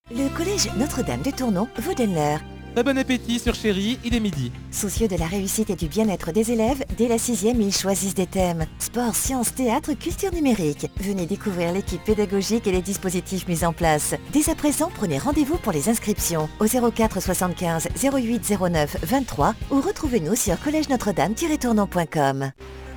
Le collège Notre-Dame de Tournon vous donne l'heure. Très bon appétit sur Chéri, il est midi. Soucieux de la réussite et du bien-être des élèves, dès la 6e, ils choisissent des thèmes. Sport, sciences, théâtre, culture numérique. Venez découvrir l'équipe pédagogique et les dispositifs mis en place. Dès à présent, prenez rendez-vous pour les inscriptions au 04 75 08 09 23 ou retrouvez-nous sur collège-notre-dame-tournon.com.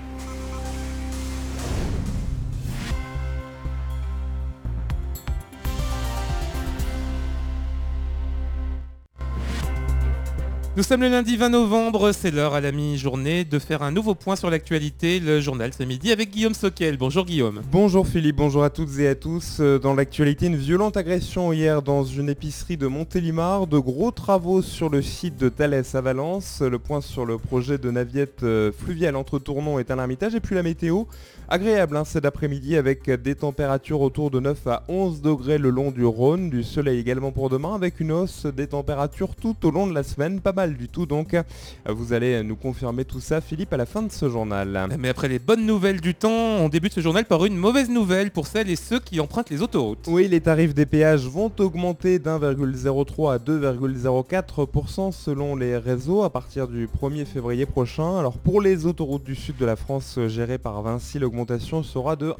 Nous sommes le lundi 20 novembre, c'est l'heure à la mi-journée de faire un nouveau point sur l'actualité, le journal ce midi avec Guillaume Soquel. Bonjour Guillaume. Bonjour Philippe, bonjour à toutes et à tous. Dans l'actualité, une violente agression hier dans une épicerie de Montélimar, de gros travaux sur le site de Thales à Valence, le point sur le projet de navette fluviale entre Tournon et Tain-l'Hermitage et puis la météo. Agréable cet après-midi avec des températures autour de 9 à 11 degrés le long du Rhône, du soleil également pour demain avec une hausse des températures tout au long de la semaine, pas mal du tout donc. Vous allez nous confirmer tout ça Philippe à la fin de ce journal. Mais après les bonnes nouvelles du temps, on débute ce journal par une mauvaise nouvelle pour celles et ceux qui empruntent les autoroutes. Oui, les tarifs des péages vont augmenter d'1,03 à 2,04% selon les réseaux à partir du 1er février prochain. Alors pour les autoroutes du sud de la France gérées par Vinci, l'augmentation sera de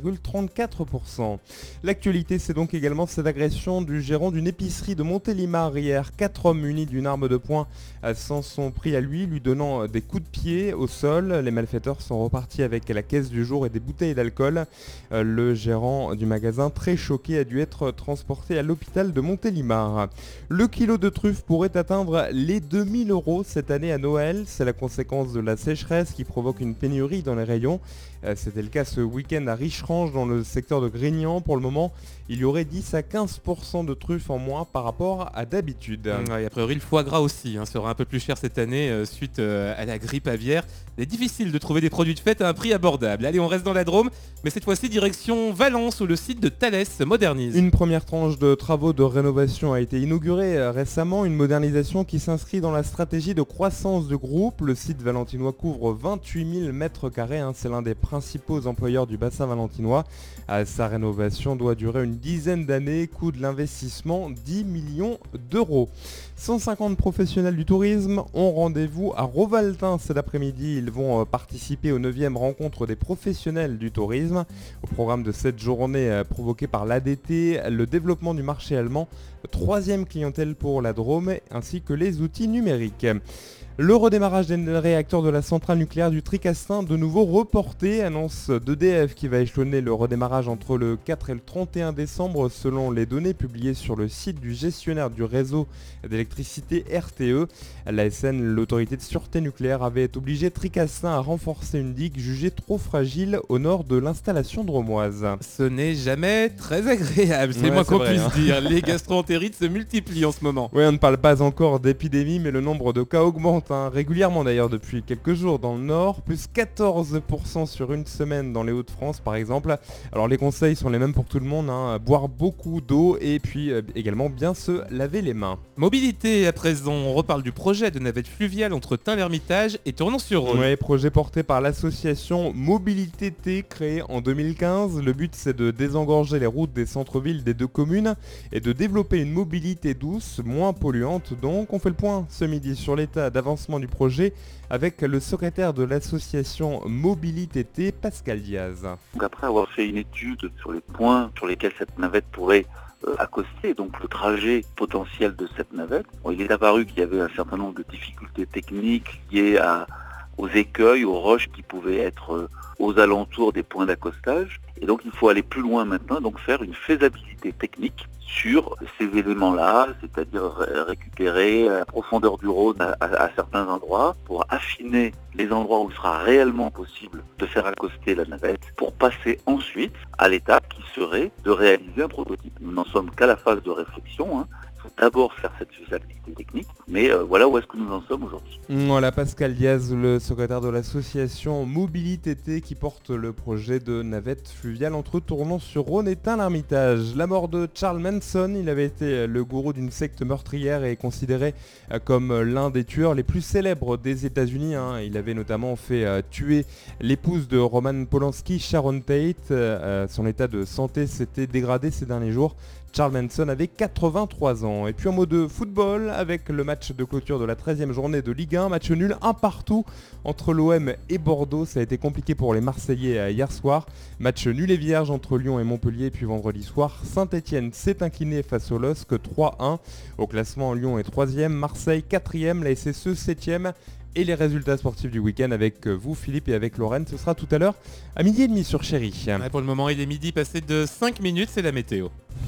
1,34%. L'actualité, c'est donc également cette agression du gérant d'une épicerie de Montélimar hier. 4 hommes munis d'une arme de poing s'en sont pris à lui donnant des coups de pied au sol. Les malfaiteurs sont repartis avec la caisse du jour et des bouteilles d'alcool. Le gérant du magasin, très choqué, a dû être transporté à l'hôpital de Montélimar. Le kilo de truffes pourrait atteindre les 2000 € cette année à Noël. C'est la conséquence de la sécheresse qui provoque une pénurie dans les rayons. C'était le cas ce week-end à Richerange dans le secteur de Grignan. Pour le moment, il y aurait 10 à 15% de truffes en moins par rapport à d'habitude. Ouais, a priori le foie gras aussi sera un peu plus cher cette année suite à la grippe aviaire. Il est difficile de trouver des produits de fête à un prix abordable. Allez, on reste dans la Drôme, mais cette fois-ci direction Valence où le site de Thales se modernise. Une première tranche de travaux de rénovation a été inaugurée récemment, une modernisation qui s'inscrit dans la stratégie de croissance du groupe. Le site valentinois couvre 28 000 m², c'est l'un des principaux employeurs du bassin valentinois. Sa rénovation doit durer une dizaine d'années, coût de l'investissement 10 millions d'euros. 150 professionnels du tourisme ont rendez-vous à Rovaltin cet après-midi. Ils vont participer aux 9e rencontres des professionnels du tourisme. Au programme de cette journée provoquée par l'ADT, le développement du marché allemand, 3e clientèle pour la Drôme ainsi que les outils numériques. Le redémarrage des réacteurs de la centrale nucléaire du Tricastin de nouveau reporté, annonce d'EDF qui va échelonner le redémarrage entre le 4 et le 31 décembre selon les données publiées sur le site du gestionnaire du réseau d'électricité RTE. L'ASN, l'autorité de sûreté nucléaire, avait obligé Tricastin à renforcer une digue jugée trop fragile au nord de l'installation dromoise. Ce n'est jamais très agréable, c'est moins qu'on puisse dire. Les gastro-entérites se multiplient en ce moment. Oui, on ne parle pas encore d'épidémie, mais le nombre de cas augmente régulièrement d'ailleurs depuis quelques jours dans le nord, plus 14% sur une semaine dans les Hauts-de-France par exemple. Alors les conseils sont les mêmes pour tout le monde, boire beaucoup d'eau et puis également bien se laver les mains. Mobilité à présent, on reparle du projet de navette fluviale entre Tain-l'Hermitage et Tournon-sur-Rhône. Oui, projet porté par l'association Mobilité T créée en 2015. Le but c'est de désengorger les routes des centres-villes des deux communes et de développer une mobilité douce, moins polluante. Donc on fait le point ce midi sur l'état d'avancement du projet avec le secrétaire de l'association Mobilité T, Pascal Diaz. Donc après avoir fait une étude sur les points sur lesquels cette navette pourrait accoster, donc le trajet potentiel de cette navette, il est apparu qu'il y avait un certain nombre de difficultés techniques liées aux écueils, aux roches qui pouvaient être aux alentours des points d'accostage. Et donc il faut aller plus loin maintenant, donc faire une faisabilité technique sur ces éléments-là, c'est-à-dire récupérer la profondeur du Rhône à certains endroits pour affiner les endroits où il sera réellement possible de faire accoster la navette pour passer ensuite à l'étape qui serait de réaliser un prototype. Nous n'en sommes qu'à la phase de réflexion. Il faut d'abord faire cette faisabilité technique, mais voilà où est-ce que nous en sommes aujourd'hui. Voilà Pascal Diaz, le secrétaire de l'association Mobilité T qui porte le projet de navette fluviale entre Tournon-sur-Rhône et Tain-l'Hermitage. La mort de Charles Manson, il avait été le gourou d'une secte meurtrière et considéré comme l'un des tueurs les plus célèbres des États-Unis. Il avait notamment fait tuer l'épouse de Roman Polanski, Sharon Tate. Son état de santé s'était dégradé ces derniers jours. Charles Manson avait 83 ans. Et puis en mot de football, avec le match de clôture de la 13e journée de Ligue 1, match nul un partout entre l'OM et Bordeaux. Ça a été compliqué pour les Marseillais hier soir. Match nul et vierge entre Lyon et Montpellier. Puis vendredi soir, Saint-Etienne s'est incliné face au LOSC 3-1. Au classement, Lyon est 3e, Marseille 4e, la SSE 7e. Et les résultats sportifs du week-end avec vous Philippe et avec Lorraine, ce sera tout à l'heure à 12h30 sur Chéri. Ouais, pour le moment il est midi passé de 5 minutes, c'est la météo.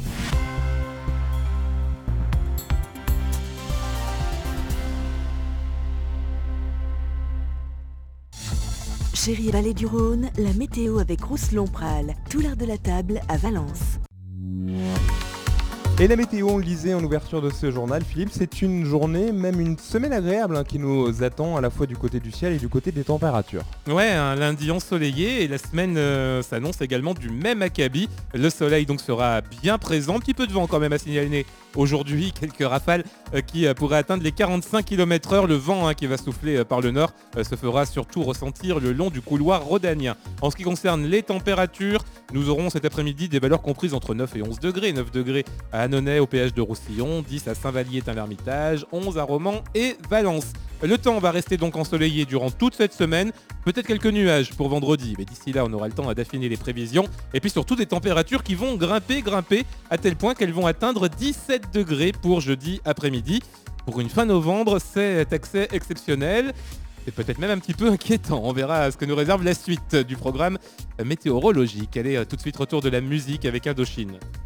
Chéri Vallée du Rhône, la météo avec Rousselon-Pral, tout l'art de la table à Valence. Et la météo, on le disait en ouverture de ce journal, Philippe, c'est une journée, même une semaine agréable qui nous attend à la fois du côté du ciel et du côté des températures. Ouais, un lundi ensoleillé et la semaine s'annonce également du même acabit. Le soleil donc sera bien présent, un petit peu de vent quand même à signaler aujourd'hui, quelques rafales qui pourraient atteindre les 45 km/h. Le vent qui va souffler par le nord se fera surtout ressentir le long du couloir rhodanien. En ce qui concerne les températures, nous aurons cet après-midi des valeurs comprises entre 9 et 11 degrés. 9 degrés à Annonay au péage de Roussillon, 10 à Saint-Vallier-Tain-l'Hermitage, 11 à Romans et Valence. Le temps va rester donc ensoleillé durant toute cette semaine, peut-être quelques nuages pour vendredi, mais d'ici là on aura le temps d'affiner les prévisions, et puis surtout des températures qui vont grimper, à tel point qu'elles vont atteindre 17 degrés pour jeudi après-midi. Pour une fin novembre, c'est accès exceptionnel. C'est peut-être même un petit peu inquiétant. On verra ce que nous réserve la suite du programme météorologique. Allez, tout de suite retour de la musique avec Indochine.